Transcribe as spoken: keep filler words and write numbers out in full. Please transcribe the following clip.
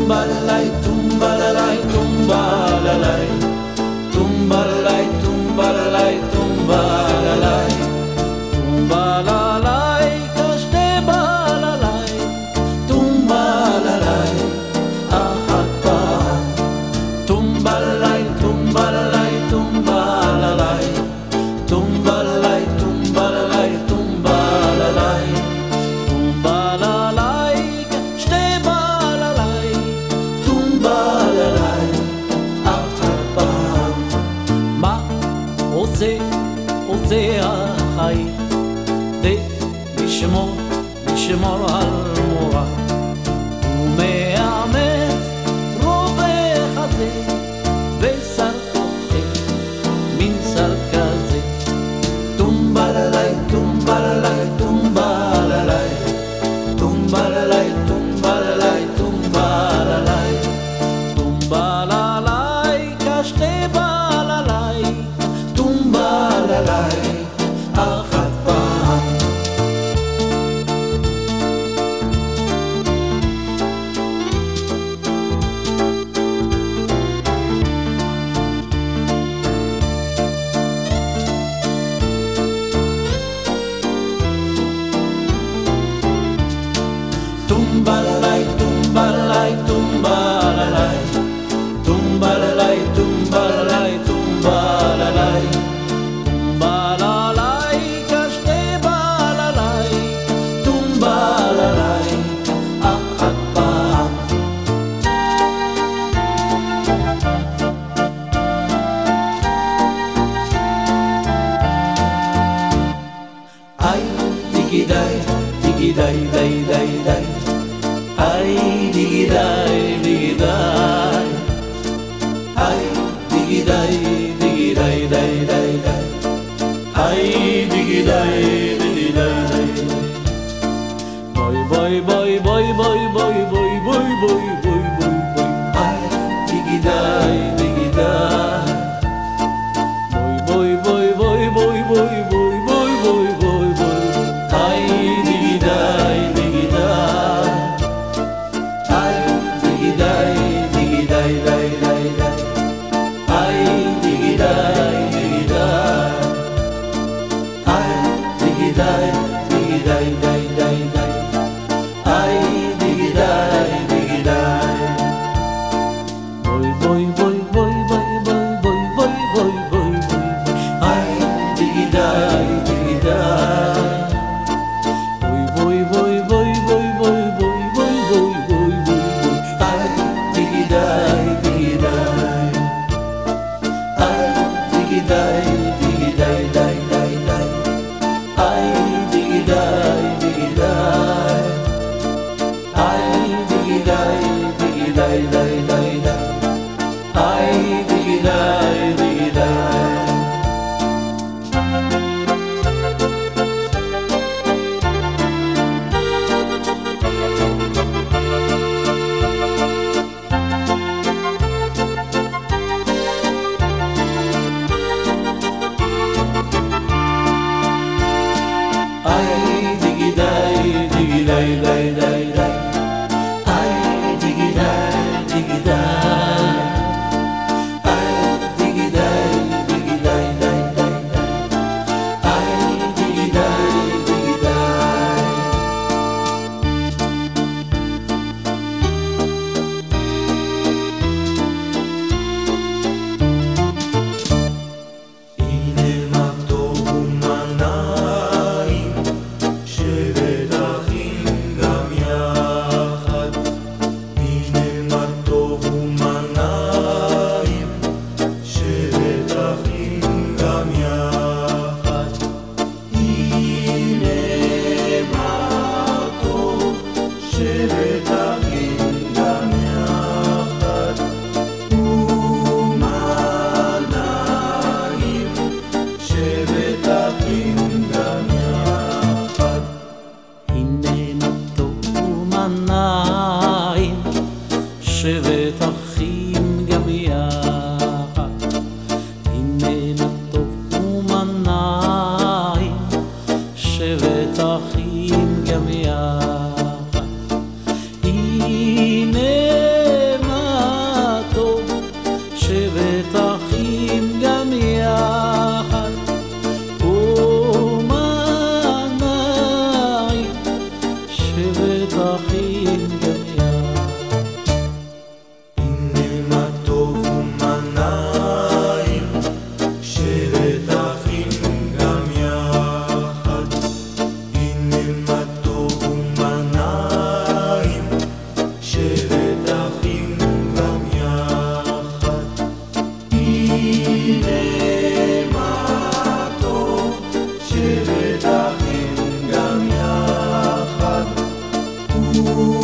Tumbalalay, tumbalalay, tumbalalay, tumbalalay, tumbalalay, tumbalalay, tumbalalay, kashte balalay, tumbalalay, ahat pa. Tumbalalay, tumbalalay, tumbalalay, tumbalalay, tumbalalay, tumbalalay, tumbalalay, kashte balalay, tumbalalay, ahat pa. מה עושה, עושה החיים די לשמור, לשמור על מורה ומאמץ רווח הזה ושר תוכן מין שר כזה. טומבללי, טומבללי, טומבללי, טומבללי, טומבללי, טומבללי, טומבללי, כשתי בללי, טומבללי, אחת פעם. Tumbalalay, tumbalalay, tumbalalay, tumbalalay, tumbalalay, tumbalalay, tumbalalay, kashte balalay, tumbalalay, ahat pa. Ay, digiday, digiday, day, day, day. Ay, digiday, digiday. Ay, digiday, digiday, day, day, day. Ay, digiday, digiday, day. Boy, boy, boy, boy, boy, boy, boy, boy, boy, boy, boy, boy. Ay, digiday, digiday. Boy, boy, boy, boy, boy, boy, boy, boy, boy, boy. Ay, digiday, digiday. Ay, digiday, digiday, day, day, day. Ay, digiday, digiday. Ay, digiday, digiday, day, day, day. Ay, digiday, digiday. Boy, boy, boy, boy, boy, boy, boy, boy, boy, boy, boy. Ay, digiday, digiday. Boy, boy, boy, boy, boy, boy, boy, boy, boy, boy, boy. Ay, digiday, digiday. Ay, digiday, digiday, day, day, day. Ay, digiday, digiday. Ay, digiday, digiday, day, day, day. Ay, digiday, digiday. Ay, digiday, digiday, day, day, day. Ay, digiday, digiday. Ay, digiday, digiday, day, day, day. Ay, digiday, digiday. הנה מה טוב ומה נעים, שבת אחים גם יחד. הנה מה טוב ומה נעים, שבת אחים גם יחד. הנה מה טוב, שבת אחים גם יחד. ומה נעים, שבת אחים גם יחד. הנה מה טוב ומה נעים, שבת אחים גם יחד. הנה מה טוב ומה נעים, שבת אחים גם יחד. הנה שבט אחים גם יחד. הנה מה טוב ומה נעים, שבט אחים גם יחד. הנה מה טוב ומה נעים, שבט אחים גם יחד. הנה מה טוב, שבט אחים גם יחד.